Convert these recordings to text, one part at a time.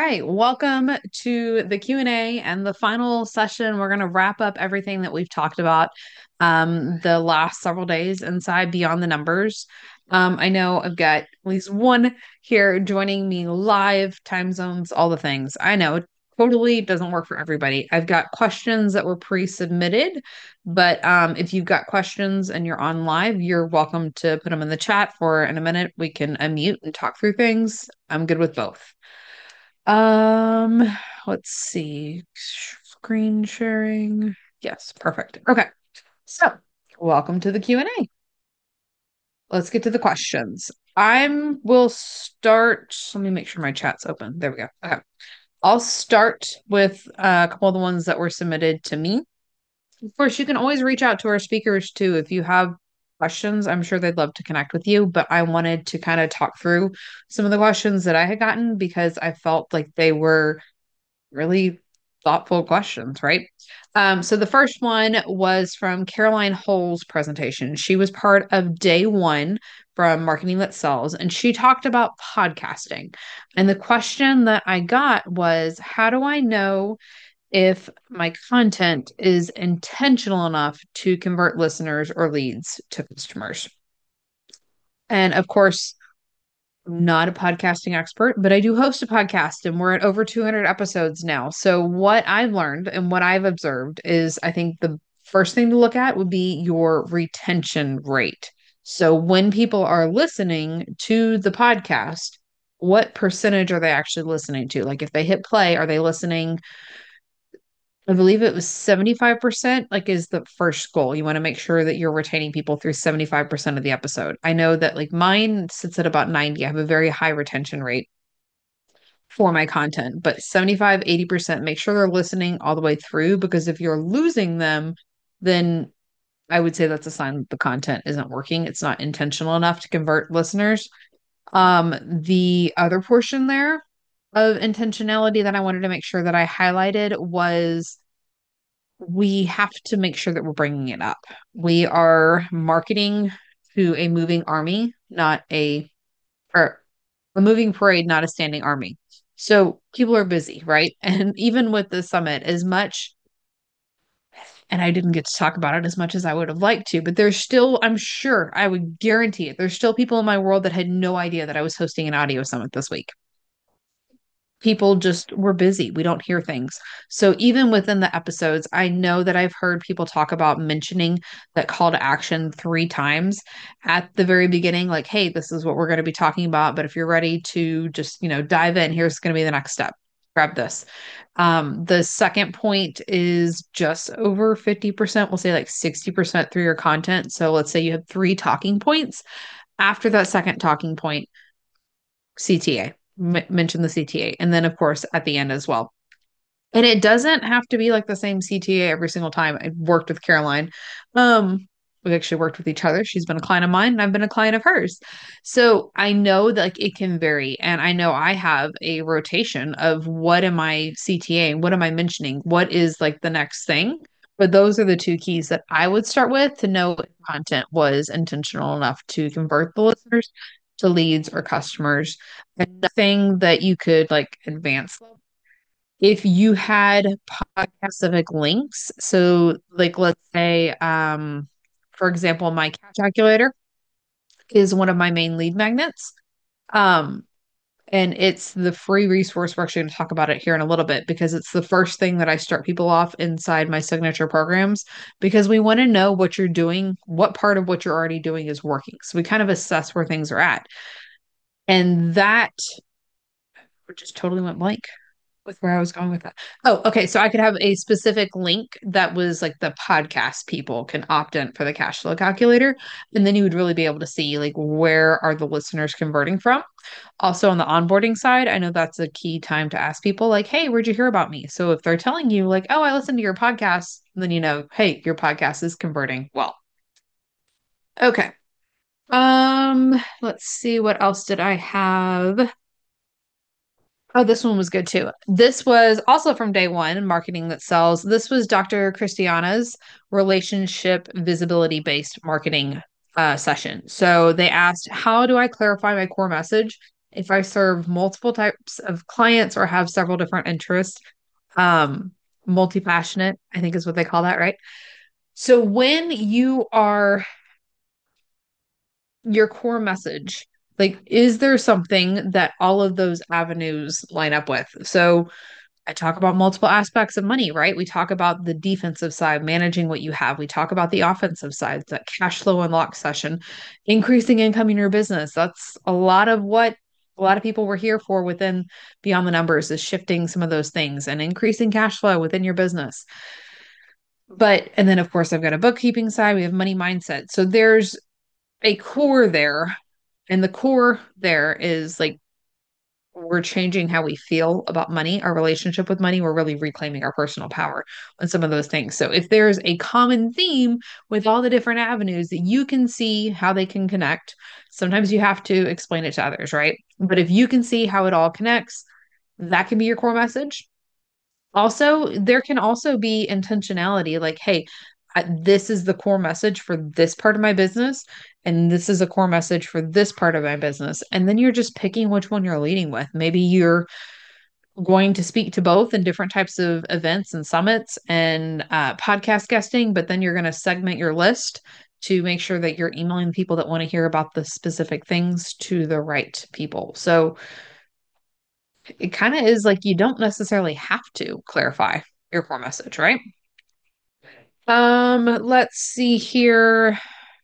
right, welcome to the Q&A and the final session. We're going to wrap up everything that we've talked about the last several days inside Beyond the Numbers. I know I've got at least one here joining me live, time zones, all the things. I know it totally doesn't work for everybody. I've got questions that were pre-submitted, but if you've got questions and you're on live, you're welcome to put them in the chat for in a minute. We can unmute and talk through things. I'm good with both. Um, let's see. Screen sharing. Yes, perfect. Okay. So, welcome to the Q&A. Let's get to the questions. Will start. Let me make sure my chat's open. There we go. Okay. I'll start with a couple of the ones that were submitted to me. Of course, you can always reach out to our speakers too if you have questions. I'm sure they'd love to connect with you, but I wanted to kind of talk through some of the questions that I had gotten because I felt like they were really thoughtful questions, right? So the first one was from Caroline Hull's presentation. She was part of day one from Marketing That Sells, and she talked about podcasting. And the question that I got was, how do I know if my content is intentional enough to convert listeners or leads to customers? And of course, I'm not a podcasting expert, but I do host a podcast and we're at over 200 episodes now. So, what I've learned and what I've observed is I think the first thing to look at would be your retention rate. So, when people are listening to the podcast, what percentage are they actually listening to? Like, if they hit play, are they listening? I believe it was 75%, like is the first goal. You want to make sure that you're retaining people through 75% of the episode. I know that like mine sits at about 90. I have a very high retention rate for my content, but 75, 80%, make sure they're listening all the way through because if you're losing them, then I would say that's a sign that the content isn't working. It's not intentional enough to convert listeners. The other portion there of intentionality that I wanted to make sure that I highlighted was we have to make sure that we're bringing it up. We are marketing to a moving army, not or a moving parade, not a standing army. So people are busy, right? And even with the summit, as much, and I didn't get to talk about it as much as I would have liked to, but there's still, I'm sure, I would guarantee it, there's still people in my world that had no idea that I was hosting an audio summit this week. People just were busy. We don't hear things. So even within the episodes, I know that I've heard people talk about mentioning that call to action 3 times at the very beginning, like, hey, this is what we're going to be talking about. But if you're ready to just, dive in, here's going to be the next step. Grab this. The second point is just over 50%. We'll say like 60% through your content. So let's say you have 3 talking points. After that second talking point, CTA, mention the CTA. And then, of course, at the end as well. And it doesn't have to be like the same CTA every single time. I worked with Caroline. We actually worked with each other. She's been a client of mine and I've been a client of hers. So I know that like it can vary. And I know I have a rotation of what am I CTA? What am I mentioning? What is like the next thing? But those are the 2 keys that I would start with to know if content was intentional enough to convert the listeners to leads or customers. And the thing that you could like advance if you had podcast specific links. So like let's say for example, my cash calculator is one of my main lead magnets. Um and it's the free resource. We're actually going to talk about it here in a little bit because it's the first thing that I start people off inside my signature programs because we want to know what you're doing, what part of what you're already doing is working. So we kind of assess where things are at. And that just totally went blank with where I was going with that. Oh, okay. So I could have a specific link that was like the podcast people can opt in for the cash flow calculator. And then you would really be able to see like where are the listeners converting from. Also on the onboarding side, I know that's a key time to ask people like, hey, where'd you hear about me? So if they're telling you like, oh, I listened to your podcast, then hey, your podcast is converting well. Okay. Let's see, what else did I have? Oh, this one was good too. This was also from day one, Marketing That Sells. This was Dr. Christiana's relationship visibility based marketing session. So they asked, how do I clarify my core message if I serve multiple types of clients or have several different interests, um, multi-passionate, I think is what they call that, right? So when you are your core message, like, is there something that all of those avenues line up with? So I talk about multiple aspects of money, right? We talk about the defensive side, managing what you have. We talk about the offensive side, that cash flow unlock session, increasing income in your business. That's a lot of what a lot of people were here for within Beyond the Numbers is shifting some of those things and increasing cash flow within your business. But, and then of course, I've got a bookkeeping side, we have money mindset. So there's a core there. And the core there is like we're changing how we feel about money, our relationship with money. We're really reclaiming our personal power on some of those things. So if there's a common theme with all the different avenues that you can see how they can connect, sometimes you have to explain it to others, right? But if you can see how it all connects, that can be your core message. Also, there can also be intentionality like, hey, this is the core message for this part of my business, and this is a core message for this part of my business. And then you're just picking which one you're leading with. Maybe you're going to speak to both in different types of events and summits and podcast guesting, but then you're going to segment your list to make sure that you're emailing people that want to hear about the specific things to the right people. So, it kind of is like you don't necessarily have to clarify your core message, right? Let's see here.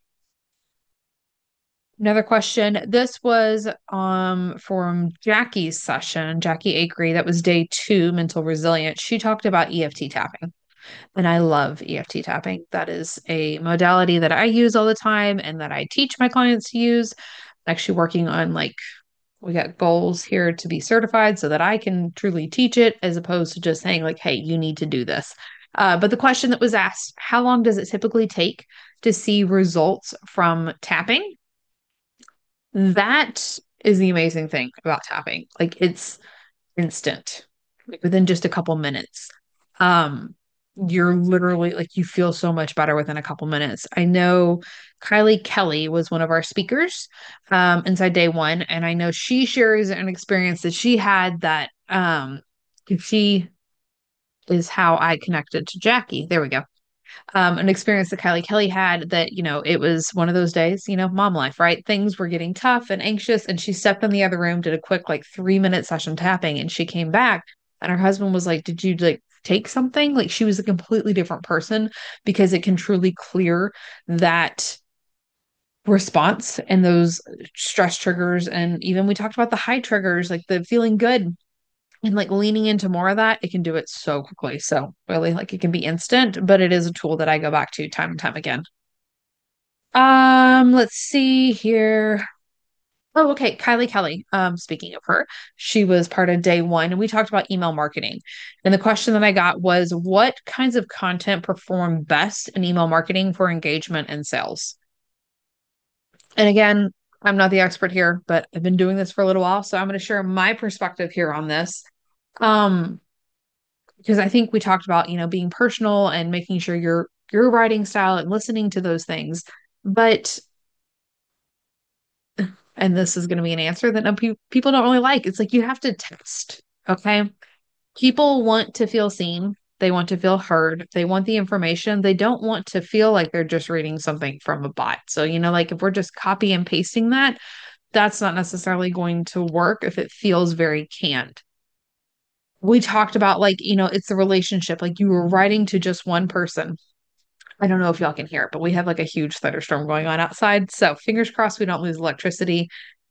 Another question. This was from Jackie's session, Jackie Akery. That was day 2, mental resilience. She talked about EFT tapping. And I love EFT tapping. That is a modality that I use all the time and that I teach my clients to use. I'm actually working on like we got goals here to be certified so that I can truly teach it as opposed to just saying like, hey, you need to do this. But the question that was asked, how long does it typically take to see results from tapping? That is the amazing thing about tapping. Like it's instant, like within just a couple minutes. Um, you're literally like you feel so much better within a couple minutes. I know Kylie Kelly was one of our speakers inside day 1, and I know she shares an experience that she had that she is how I connected to Jackie. There we go. An experience that Kylie Kelly had that, it was one of those days, mom life, right? Things were getting tough and anxious. And she stepped in the other room, did a quick, like 3-minute session tapping, and she came back. And her husband was like, did you like take something? Like she was a completely different person because it can truly clear that response and those stress triggers. And even we talked about the high triggers, like the feeling good and like leaning into more of that, it can do it so quickly. So really like it can be instant, but it is a tool that I go back to time and time again. Let's see here. Oh, okay. Kylie Kelly. Speaking of her, she was part of day 1 and we talked about email marketing. And the question that I got was what kinds of content perform best in email marketing for engagement and sales? And again, I'm not the expert here, but I've been doing this for a little while, so I'm going to share my perspective here on this. Um, because I think we talked about, being personal and making sure your writing style and listening to those things. But and this is going to be an answer that people don't really like. It's like you have to test. Okay. People want to feel seen. They want to feel heard. They want the information. They don't want to feel like they're just reading something from a bot. So, like if we're just copy and pasting that, that's not necessarily going to work if it feels very canned. We talked about like, it's the relationship. Like you were writing to just one person. I don't know if y'all can hear it, but we have like a huge thunderstorm going on outside. So fingers crossed we don't lose electricity.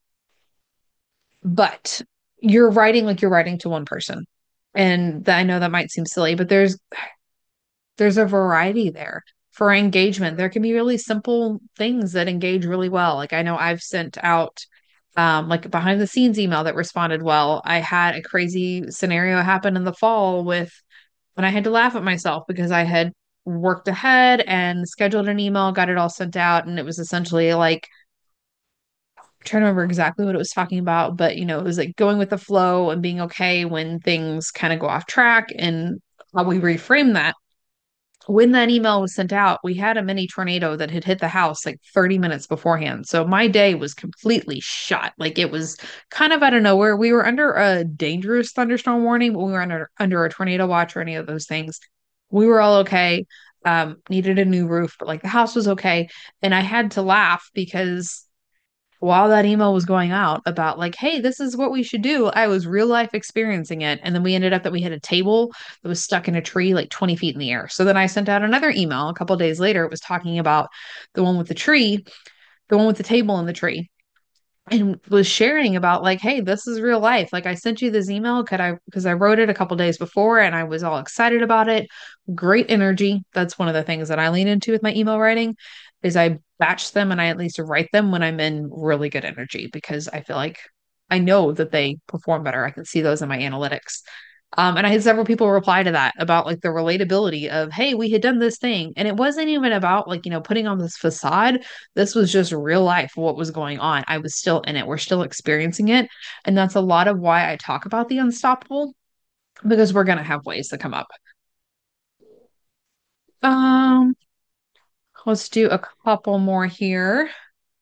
But you're writing like you're writing to one person. And I know that might seem silly, but there's a variety there. For engagement, there can be really simple things that engage really well. Like I know I've sent out like behind the scenes email that responded well. I had a crazy scenario happen in the fall with when I had to laugh at myself because I had worked ahead and scheduled an email, got it all sent out, and it was essentially like I'm trying to remember exactly what it was talking about, but it was like going with the flow and being okay when things kind of go off track and how we reframe that When that email was sent out, we had a mini tornado that had hit the house like 30 minutes beforehand. So my day was completely shot. Like it was kind of out of nowhere. We were under a dangerous thunderstorm warning, but we were under a tornado watch or any of those things. We were all okay. Needed a new roof, but like the house was okay. And I had to laugh because while that email was going out about like, hey, this is what we should do, I was real life experiencing it. And then we ended up that we had a table that was stuck in a tree like 20 feet in the air. So then I sent out another email a couple of days later. It was talking about the one with the tree, the one with the table and the tree. And was sharing about like, hey, this is real life. Like I sent you this email, could I because I wrote it a couple days before and I was all excited about it. Great energy. That's one of the things that I lean into with my email writing is I batch them and I at least write them when I'm in really good energy because I feel like I know that they perform better. I can see those in my analytics. And I had several people reply to that about like the relatability of, hey, we had done this thing. And it wasn't even about like, putting on this facade. This was just real life, what was going on. I was still in it. We're still experiencing it. And that's a lot of why I talk about the unstoppable because we're going to have ways to come up. Um, let's do a couple more here.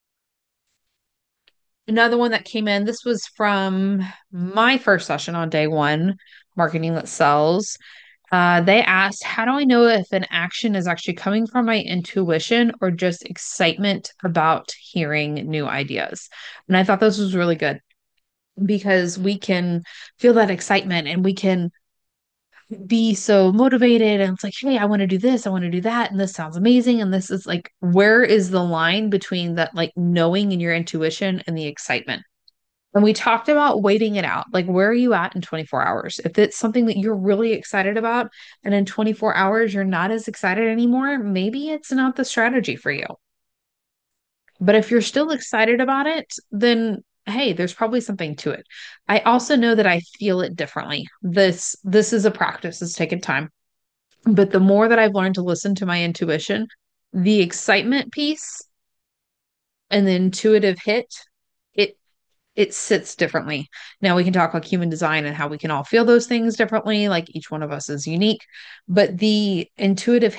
Another one that came in, this was from my first session on day one, Marketing That Sells. They asked, how do I know if an action is actually coming from my intuition or just excitement about hearing new ideas? And I thought this was really good because we can feel that excitement and we can be so motivated. And it's like, hey, I want to do this, I want to do that. And this sounds amazing. And this is like, where is the line between that, like knowing and your intuition and the excitement? And we talked about waiting it out. Like, where are you at in 24 hours? If it's something that you're really excited about, and in 24 hours you're not as excited anymore, maybe it's not the strategy for you. But if you're still excited about it, then hey, there's probably something to it. I also know that I feel it differently. This is a practice, it's taken time. But the more that I've learned to listen to my intuition, the excitement piece and the intuitive hit, it it sits differently. Now we can talk like human design and how we can all feel those things differently, like each one of us is unique, but the intuitive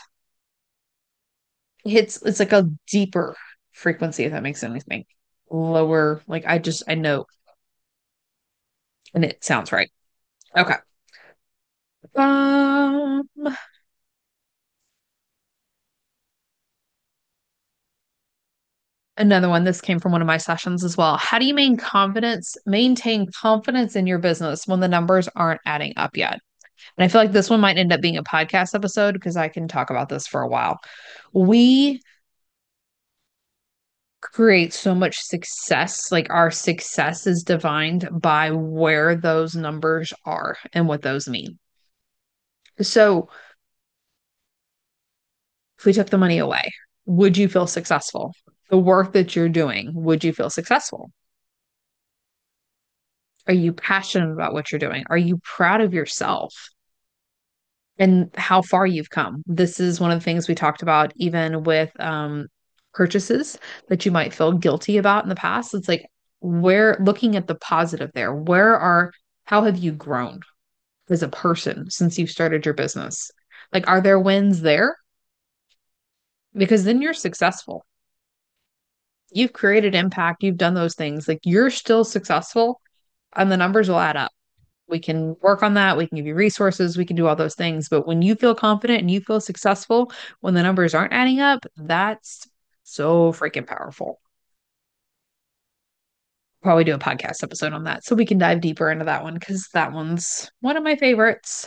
hits it's like a deeper frequency if that makes anything. Lower, like I know and it sounds right. Okay. Um Another one, this came from one of my sessions as well. How do you maintain confidence in your business when the numbers aren't adding up yet? And I feel like this one might end up being a podcast episode because I can talk about this for a while. We create so much success. Like our success is defined by where those numbers are and what those mean. So if we took the money away, would you feel successful? The work that you're doing, would you feel successful? Are you passionate about what you're doing? Are you proud of yourself and how far you've come? This is one of the things we talked about, even with purchases that you might feel guilty about in the past. It's like, where looking at the positive there, how have you grown as a person since you started your business? Like, are there wins there? Because then you're successful. You've created impact, you've done those things. Like, you're still successful, and the numbers will add up. We can work on that. We can give you resources. We can do all those things. But when you feel confident and you feel successful, when the numbers aren't adding up, that's so freaking powerful. Probably do a podcast episode on that so we can dive deeper into that one because that one's one of my favorites.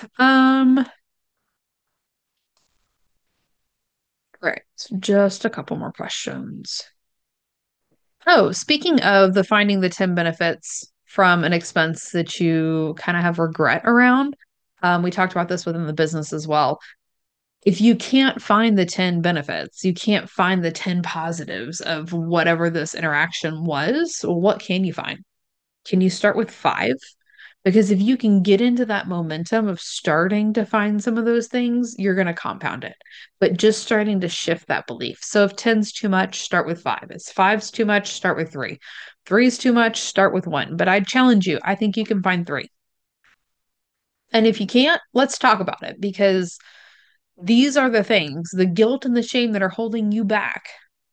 Right. So just a couple more questions. Oh, speaking of the finding the 10 benefits from an expense that you kind of have regret around, we talked about this within the business as well. If you can't find the 10 benefits, you can't find the 10 positives of whatever this interaction was, what can you find? Can you start with five? Because if you can get into that momentum of starting to find some of those things, you're going to compound it. But just starting to shift that belief. So if 10's too much, start with five. If five's too much, start with three. Three's too much, start with one. But I'd challenge you. I think you can find three. And if you can't, let's talk about it because These are the things, the guilt and the shame that are holding you back.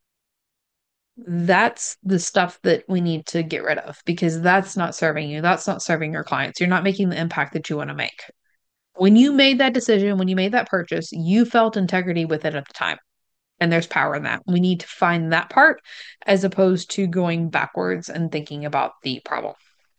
That's the stuff that we need to get rid of because that's not serving you. That's not serving your clients. You're not making the impact that you want to make. When you made that decision, when you made that purchase, you felt integrity with it at the time. And there's power in that. We need to find that part as opposed to going backwards and thinking about the problem.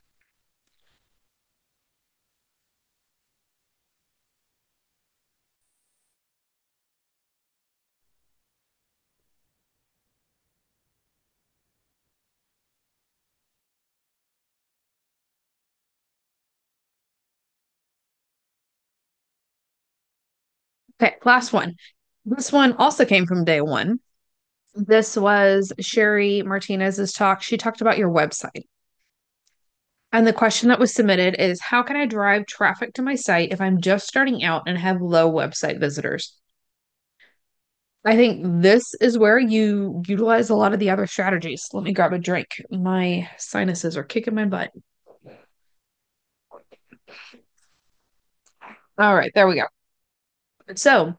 Okay, last one. This one also came from day one. This was Sherry Martinez's talk. She talked about your website. And the question that was submitted is how can I drive traffic to my site if I'm just starting out and have low website visitors? I think this is where you utilize a lot of the other strategies. Let me grab a drink. My sinuses are kicking my butt. All right, there we go. So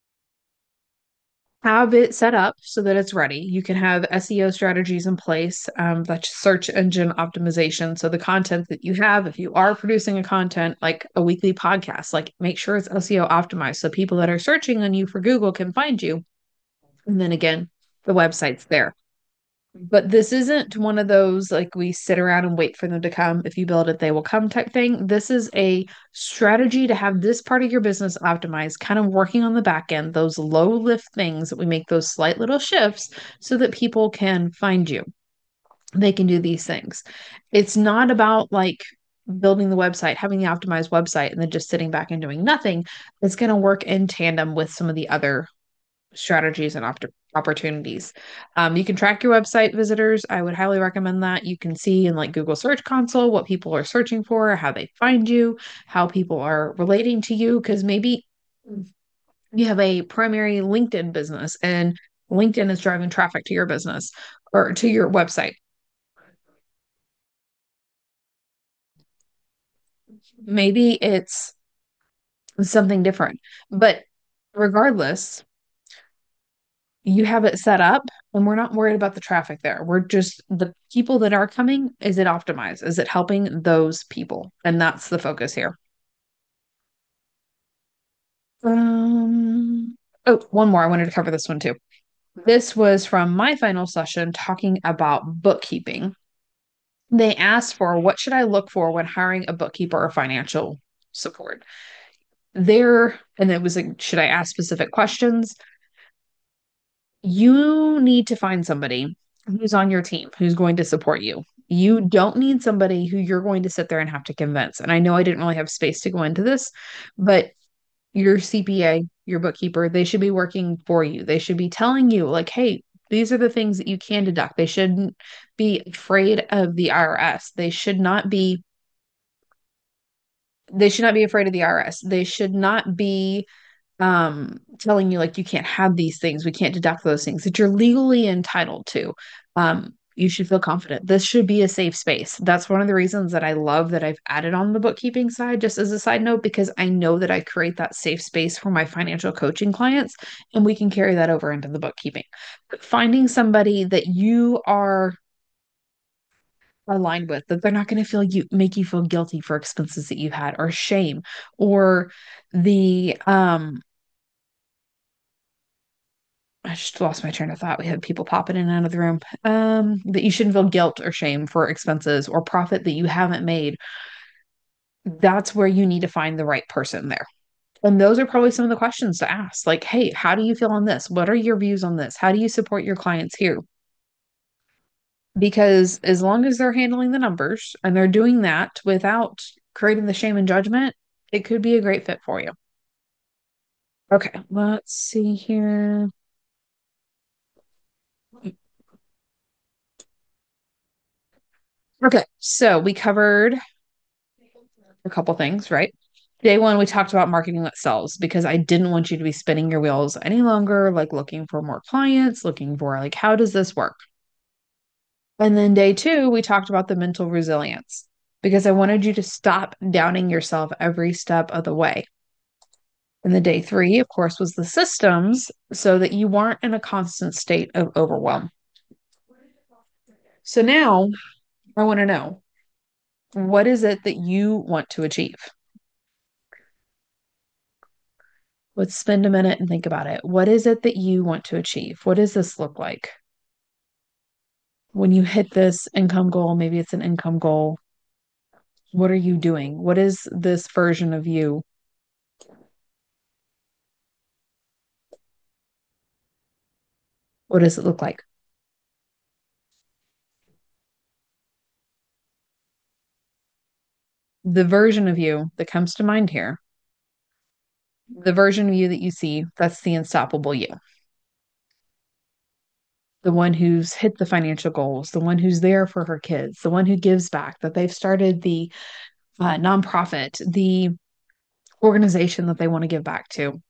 have it set up so that it's ready. You can have SEO strategies in place, that's search engine optimization. So the content that you have, if you are producing a content like a weekly podcast, like make sure it's SEO optimized so people that are searching on you for Google can find you. And then again, the website's there. But this isn't one of those like we sit around and wait for them to come. If you build it, they will come type thing. This is a strategy to have this part of your business optimized, kind of working on the back end, those low lift things that we make those slight little shifts so that people can find you. They can do these things. It's not about like building the website, having the optimized website, and then just sitting back and doing nothing. It's going to work in tandem with some of the other strategies and opportunities. You can track your website visitors. I would highly recommend that. You can see in like Google Search Console what people are searching for, how they find you, how people are relating to you, because maybe you have a primary LinkedIn business and LinkedIn is driving traffic to your business or to your website. Maybe it's something different. But regardless, you have it set up and we're not worried about the traffic there. We're just the people that are coming, is it optimized? Is it helping those people? And that's the focus here. Oh, one more. I wanted to cover this one too. This was from my final session talking about bookkeeping. They asked for what should I look for when hiring a bookkeeper or financial support? There, and it was like, should I ask specific questions? You need to find somebody who's on your team, who's going to support you. You don't need somebody who you're going to sit there and have to convince. And I know I didn't really have space to go into this, but your CPA, your bookkeeper, they should be working for you. They should be telling you, like, hey, these are the things that you can deduct. They shouldn't be afraid of the IRS. They should not be afraid of the IRS. They should not be telling you like you can't have these things, we can't deduct those things that you're legally entitled to. You should feel confident. This should be a safe space. That's one of the reasons that I love that I've added on the bookkeeping side, just as a side note, because I know that I create that safe space for my financial coaching clients, and we can carry that over into the bookkeeping. But finding somebody that you are aligned with, that they're not going to feel you make you feel guilty for expenses that you had or shame or the I just lost my train of thought. We had people popping in and out of the room. That you shouldn't feel guilt or shame for expenses or profit that you haven't made. That's where you need to find the right person there. And those are probably some of the questions to ask. Like, hey, how do you feel on this? What are your views on this? How do you support your clients here? Because as long as they're handling the numbers and they're doing that without creating the shame and judgment, it could be a great fit for you. Okay, let's see here. Okay, so we covered a couple things, right? Day one, we talked about marketing that sells because I didn't want you to be spinning your wheels any longer, like looking for more clients, looking for like, how does this work? And then day two, we talked about the mental resilience because I wanted you to stop doubting yourself every step of the way. And the day three, of course, was the systems so that you weren't in a constant state of overwhelm. So now I want to know, what is it that you want to achieve? Let's spend a minute and think about it. What is it that you want to achieve? What does this look like? When you hit this income goal, maybe it's an income goal. What are you doing? What is this version of you? What does it look like? The version of you that comes to mind here, the version of you that you see, that's the unstoppable you. The one who's hit the financial goals, the one who's there for her kids, the one who gives back, that they've started the nonprofit, the organization that they want to give back to.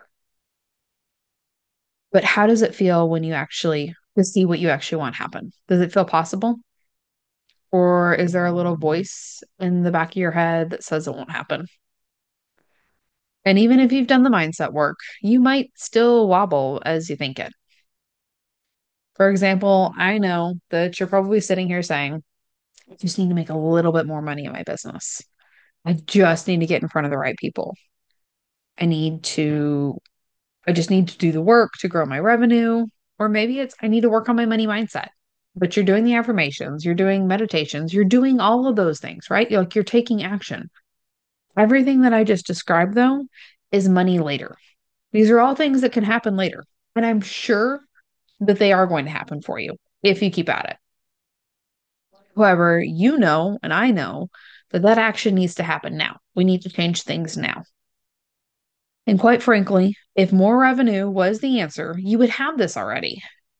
But how does it feel when you actually to see what you actually want happen? Does it feel possible? Or is there a little voice in the back of your head that says it won't happen? And even if you've done the mindset work, you might still wobble as you think it. For example, I know that you're probably sitting here saying, I just need to make a little bit more money in my business. I just need to get in front of the right people. I need to, I just need to do the work to grow my revenue. Or maybe it's, I need to work on my money mindset. But you're doing the affirmations, you're doing meditations, you're doing all of those things, right? You're taking action. Everything that I just described, though, is money later. These are all things that can happen later. And I'm sure that they are going to happen for you if you keep at it. However, you know, and I know that that action needs to happen now. We need to change things now. And quite frankly, if more revenue was the answer, you would have this already.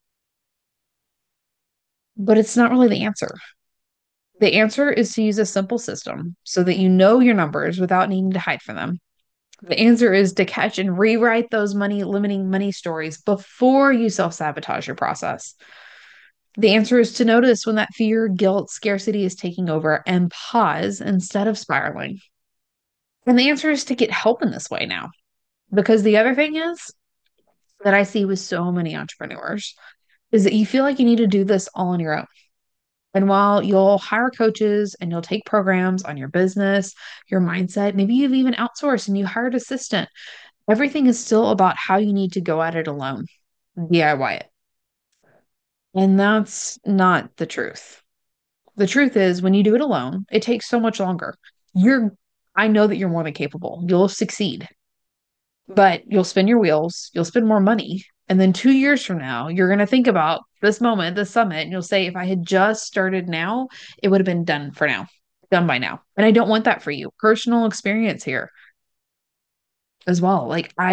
But it's not really the answer. The answer is to use a simple system so that you know your numbers without needing to hide from them. The answer is to catch and rewrite those money limiting money stories before you self sabotage your process. The answer is to notice when that fear, guilt, scarcity is taking over and pause instead of spiraling. And the answer is to get help in this way now. Because the other thing is that I see with so many entrepreneurs is that you feel like you need to do this all on your own. And while you'll hire coaches and you'll take programs on your business, your mindset, maybe you've even outsourced and you hired an assistant, everything is still about how you need to go at it alone, DIY it. And that's not the truth. The truth is, when you do it alone, it takes so much longer. You're, I know that you're more than capable. You'll succeed, but you'll spin your wheels, you'll spend more money. And then 2 years from now, you're going to think about this moment, this summit, and you'll say, if I had just started now, it would have been done for now, done by now. And I don't want that for you. Personal experience here as well.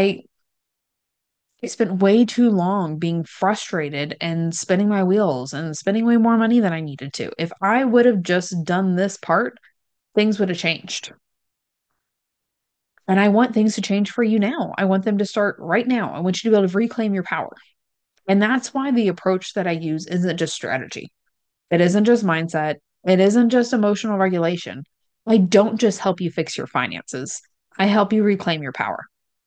I spent way too long being frustrated and spinning my wheels and spending way more money than I needed to. If I would have just done this part, things would have changed. And I want things to change for you now. I want them to start right now. I want you to be able to reclaim your power. And that's why the approach that I use isn't just strategy. It isn't just mindset. It isn't just emotional regulation. I don't just help you fix your finances. I help you reclaim your power.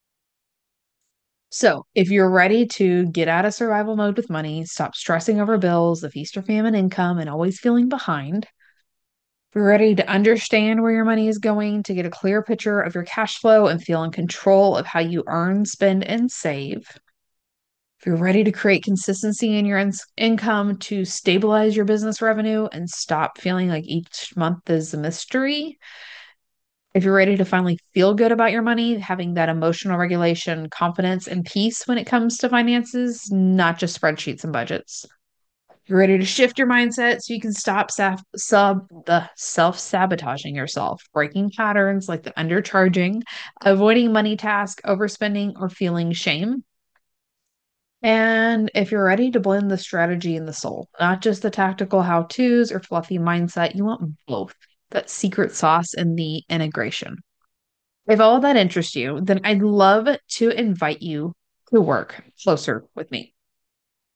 So, if you're ready to get out of survival mode with money, stop stressing over bills, the feast or famine income, and always feeling behind, if you're ready to understand where your money is going, to get a clear picture of your cash flow and feel in control of how you earn, spend, and save, if you're ready to create consistency in your income to stabilize your business revenue and stop feeling like each month is a mystery, if you're ready to finally feel good about your money, having that emotional regulation, confidence, and peace when it comes to finances, not just spreadsheets and budgets. You're ready to shift your mindset so you can stop the self-sabotaging yourself, breaking patterns like the undercharging, avoiding money task, overspending, or feeling shame. And if you're ready to blend the strategy and the soul, not just the tactical how-tos or fluffy mindset, you want both. That secret sauce and the integration. If all of that interests you, then I'd love to invite you to work closer with me.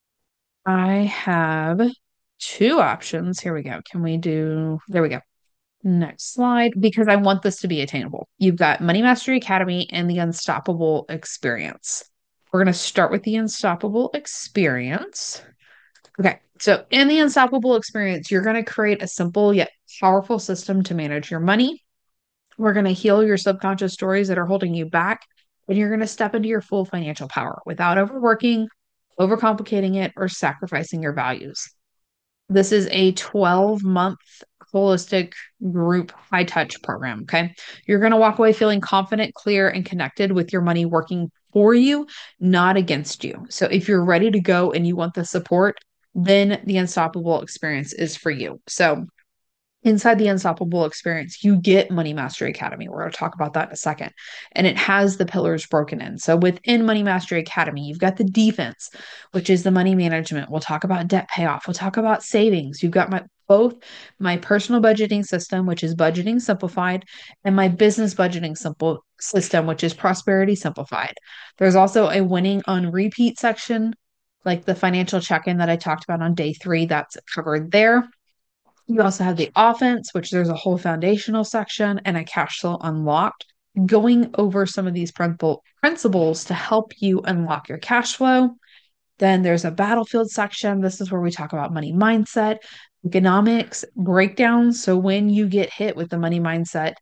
I have two options. Here we go. Can we do, there we go. Next slide, because I want this to be attainable. You've got Money Mastery Academy and the Unstoppable Experience. We're going to start with the Unstoppable Experience. Okay, so in the Unstoppable Experience, you're going to create a simple yet powerful system to manage your money. We're going to heal your subconscious stories that are holding you back, and you're going to step into your full financial power without overworking, overcomplicating it, or sacrificing your values. This is a 12-month holistic group high touch program. Okay. You're going to walk away feeling confident, clear, and connected with your money working for you, not against you. So if you're ready to go and you want the support, then the Unstoppable Experience is for you. So inside the Unstoppable Experience, you get Money Mastery Academy. We're going to talk about that in a second. And it has the pillars broken in. So within Money Mastery Academy, you've got the defense, which is the money management. We'll talk about debt payoff. We'll talk about savings. You've got both my personal budgeting system, which is Budgeting Simplified, and my business budgeting simple system, which is Prosperity Simplified. There's also a winning on repeat section, like the financial check-in that I talked about on day 3. That's covered there. You also have the offense, which there's a whole foundational section and a cash flow unlocked, going over some of these principles to help you unlock your cash flow. Then there's a battlefield section. This is where we talk about money mindset, economics, breakdowns. So when you get hit with the money mindset,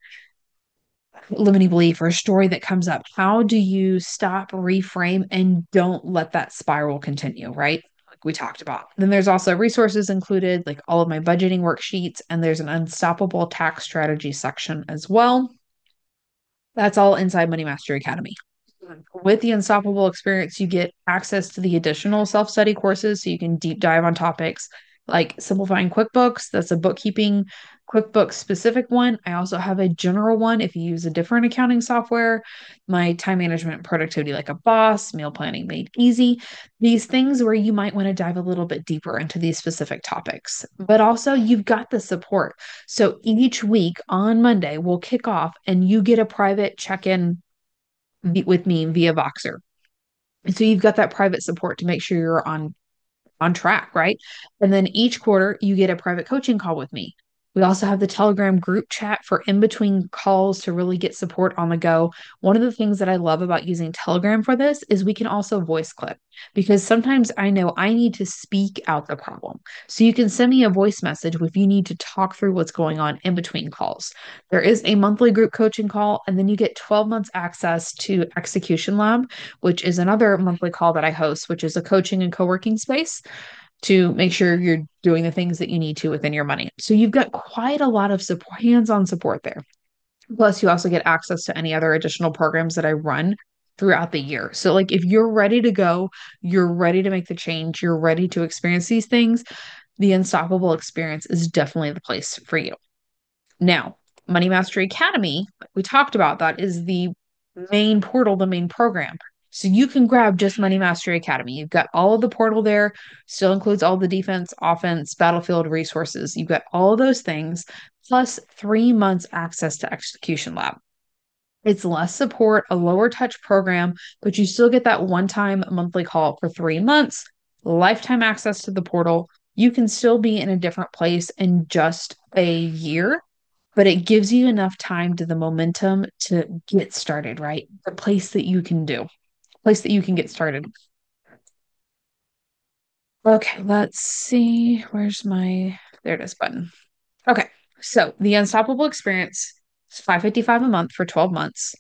limiting belief or a story that comes up, how do you stop, reframe, and don't let that spiral continue, right? Like we talked about. Then there's also resources included, like all of my budgeting worksheets, and there's an unstoppable tax strategy section as well. That's all inside Money Mastery Academy. With the Unstoppable Experience, you get access to the additional self study courses so you can deep dive on topics like simplifying QuickBooks. That's a bookkeeping QuickBooks specific one. I also have a general one if you use a different accounting software, my time management and productivity like a boss, meal planning made easy. These things where you might want to dive a little bit deeper into these specific topics. But also, you've got the support. So each week on Monday, we'll kick off and you get a private check in with me via Voxer. And so you've got that private support to make sure you're on track, right? And then each quarter you get a private coaching call with me. We also have the Telegram group chat for in between calls to really get support on the go. One of the things that I love about using Telegram for this is we can also voice clip because sometimes I know I need to speak out the problem. So you can send me a voice message if you need to talk through what's going on in between calls. There is a monthly group coaching call, and then you get 12 months access to Execution Lab, which is another monthly call that I host, which is a coaching and co working space to make sure you're doing the things that you need to within your money. So you've got quite a lot of support, hands-on support there. Plus, you also get access to any other additional programs that I run throughout the year. So, like, if you're ready to go, you're ready to make the change, you're ready to experience these things, the Unstoppable Experience is definitely the place for you. Now, Money Mastery Academy, like we talked about, that is the main portal, the main program. So you can grab just Money Mastery Academy. You've got all of the portal there, still includes all the defense, offense, battlefield resources. You've got all of those things, plus 3 months access to Execution Lab. It's less support, a lower touch program, but you still get that one-time monthly call for 3 months, lifetime access to the portal. You can still be in a different place in just a year, but it gives you enough time to the momentum to get started, right? The place that you can do, place that you can get started. Okay, let's see. Where's my, there it is button. Okay, so the Unstoppable Experience is $555 a month for 12 months.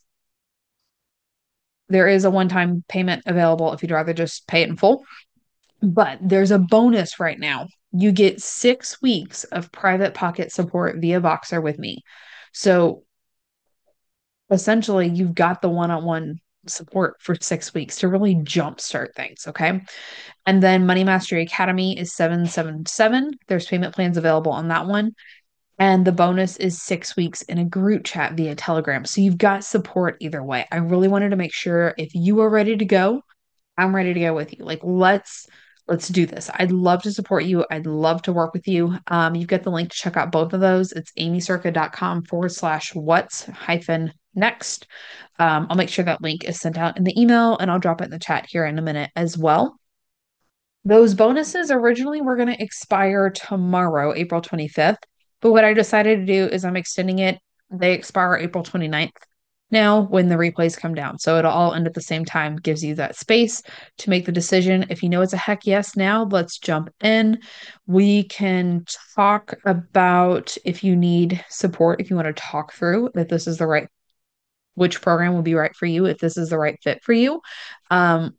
There is a one-time payment available if you'd rather just pay it in full, but there's a bonus right now. You get 6 weeks of private pocket support via Voxer with me. So essentially, you've got the one-on-one support for 6 weeks to really jumpstart things. Okay. And then Money Mastery Academy is 777. There's payment plans available on that one. And the bonus is 6 weeks in a group chat via Telegram. So you've got support either way. I really wanted to make sure if you are ready to go, I'm ready to go with you. Like let's do this. I'd love to support you. I'd love to work with you. You've got the link to check out both of those. It's amycirca.com/what's hyphen next. I'll make sure that link is sent out in the email and I'll drop it in the chat here in a minute as well. Those bonuses originally were going to expire tomorrow, April 25th. But what I decided to do is I'm extending it. They expire April 29th now when the replays come down. So it'll all end at the same time, gives you that space to make the decision. If you know it's a heck yes now, let's jump in. We can talk about if you need support, if you want to talk through if this is the right, which program will be right for you, if this is the right fit for you. Um,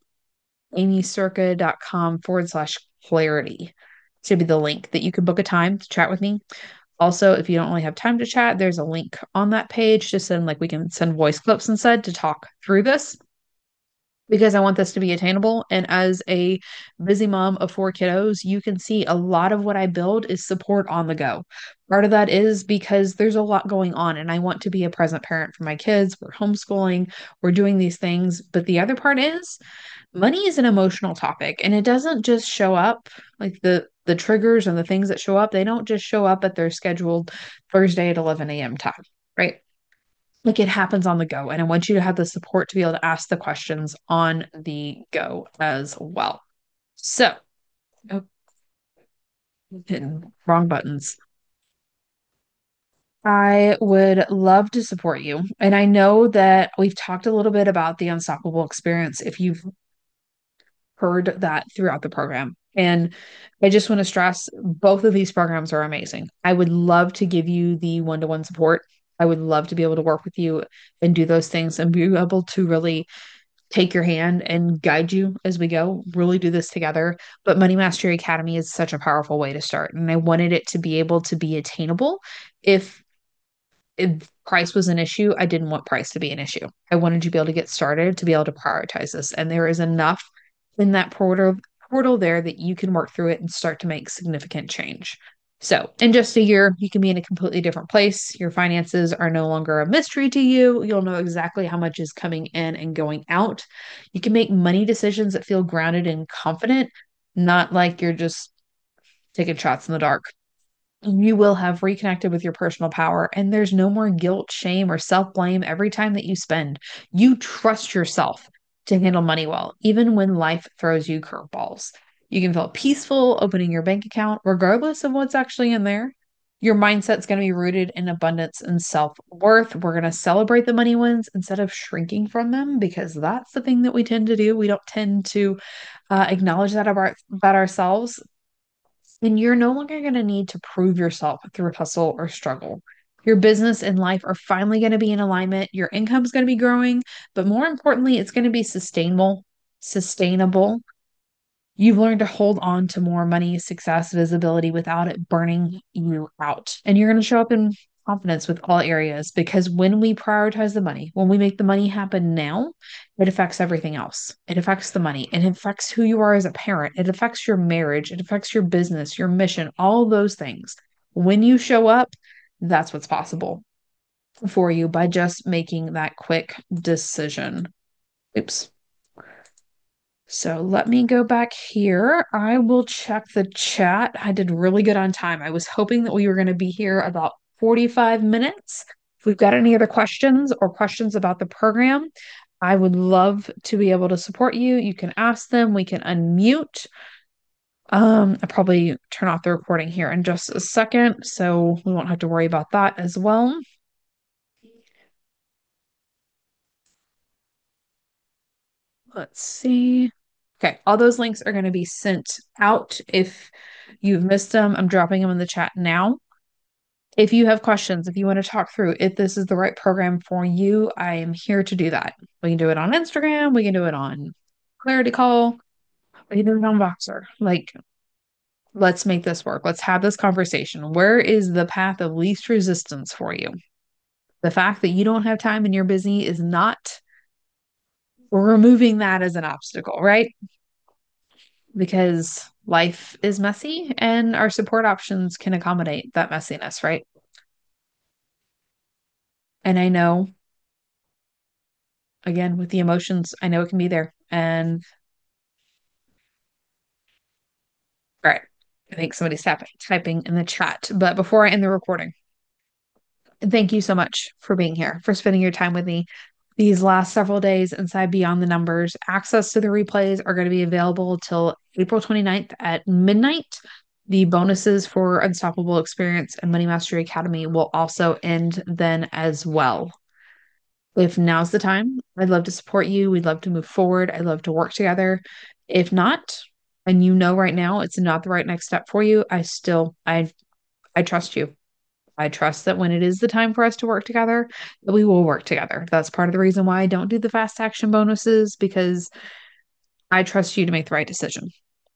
amycirca.com/clarity should be the link that you can book a time to chat with me. Also, if you don't really have time to chat, there's a link on that page to send, like, we can send voice clips instead to talk through this because I want this to be attainable. And as a busy mom of four kiddos, you can see a lot of what I build is support on the go. Part of that is because there's a lot going on and I want to be a present parent for my kids. We're homeschooling, we're doing these things. But the other part is money is an emotional topic and it doesn't just show up like the triggers and the things that show up, they don't just show up at their scheduled Thursday at 11 a.m. time, right? Like it happens on the go. And I want you to have the support to be able to ask the questions on the go as well. So, oh, hitting wrong buttons. I would love to support you. And I know that we've talked a little bit about the Unstoppable experience if you've heard that throughout the program. And I just want to stress both of these programs are amazing. I would love to give you the one-to-one support. I would love to be able to work with you and do those things and be able to really take your hand and guide you as we go, really do this together. But Money Mastery Academy is such a powerful way to start. And I wanted it to be able to be attainable. If price was an issue, I didn't want price to be an issue. I wanted you to be able to get started, to be able to prioritize this. And there is enough in that portal there that you can work through it and start to make significant change. So, in just a year, you can be in a completely different place. Your finances are no longer a mystery to you. You'll know exactly how much is coming in and going out. You can make money decisions that feel grounded and confident, not like you're just taking shots in the dark. You will have reconnected with your personal power, and there's no more guilt, shame, or self blame every time that you spend. You trust yourself to handle money well, even when life throws you curveballs. You can feel peaceful opening your bank account, regardless of what's actually in there. Your mindset's going to be rooted in abundance and self worth. We're going to celebrate the money wins instead of shrinking from them because that's the thing that we tend to do. We don't tend to acknowledge that about ourselves. And you're no longer going to need to prove yourself through hustle or struggle. Your business and life are finally going to be in alignment. Your income's going to be growing, but more importantly, it's going to be sustainable. You've learned to hold on to more money, success, visibility without it burning you out. And you're going to show up in confidence with all areas because when we prioritize the money, when we make the money happen now, it affects everything else. It affects the money. It affects who you are as a parent. It affects your marriage. It affects your business, your mission, all those things. When you show up, that's what's possible for you by just making that quick decision. Oops. So let me go back here. I will check the chat. I did really good on time. I was hoping that we were going to be here about 45 minutes. If we've got any other questions or questions about the program, I would love to be able to support you. You can ask them. We can unmute. I'll probably turn off the recording here in just a second, so we won't have to worry about that as well. Let's see. Okay, all those links are going to be sent out. If you've missed them, I'm dropping them in the chat now. If you have questions, if you want to talk through if this is the right program for you, I am here to do that. We can do it on Instagram, we can do it on Clarity Call, we can do it on Voxer. Like, let's make this work. Let's have this conversation. Where is the path of least resistance for you? The fact that you don't have time and you're busy is not removing that as an obstacle, right? Because life is messy and our support options can accommodate that messiness, right? And I know, again, with the emotions, I know it can be there. And all right, I think somebody's typing in the chat. But before I end the recording, thank you so much for being here, for spending your time with me these last several days inside Beyond the Numbers. Access to the replays are going to be available till April 29th at midnight. The bonuses for Unstoppable Experience and Money Mastery Academy will also end then as well. If now's the time, I'd love to support you. We'd love to move forward. I'd love to work together. If not, and you know right now it's not the right next step for you, I trust you. I trust that when it is the time for us to work together, that we will work together. That's part of the reason why I don't do the fast action bonuses because I trust you to make the right decision.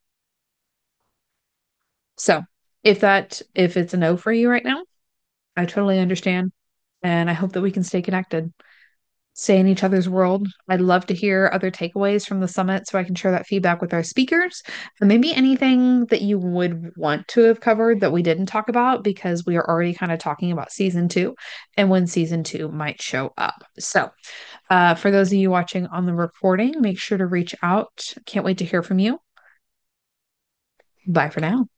So, if it's a no for you right now, I totally understand and I hope that we can stay connected. Stay in each other's world. I'd love to hear other takeaways from the summit so I can share that feedback with our speakers. And maybe anything that you would want to have covered that we didn't talk about because we are already kind of talking about season two and when season two might show up. So, for those of you watching on the recording, make sure to reach out. Can't wait to hear from you. Bye for now.